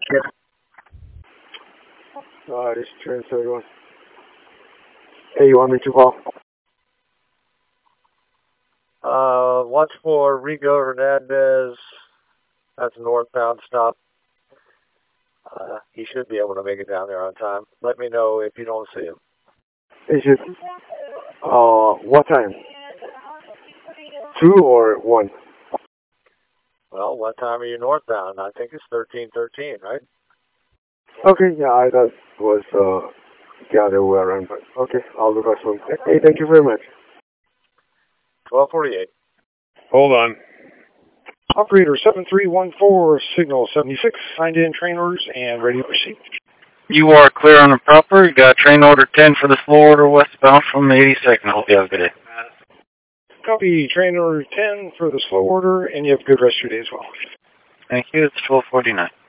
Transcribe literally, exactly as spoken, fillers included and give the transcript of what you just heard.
Uh, this is train thirty-one. Hey, you want me to call? Uh, watch for Rigo Hernandez. That's a northbound stop. Uh, he should be able to make it down there on time. Let me know if you don't see him. Is it, uh, what time? Two or one? Well, what time are you northbound? I think it's thirteen thirteen, right? Okay, yeah, I thought it was, uh, the other way around, but okay, I'll look out for him. Hey, thank you very much. twelve forty-eight. Hold on. Operator seven three one four, signal seventy-six, signed in train orders and ready to proceed. You are clear on the proper. You got train order ten for the slow order westbound from eighty-second. I hope you have a good day. Copy train order ten for the slow order, and you have a good rest of your day as well. Thank you. It's twelve forty-nine.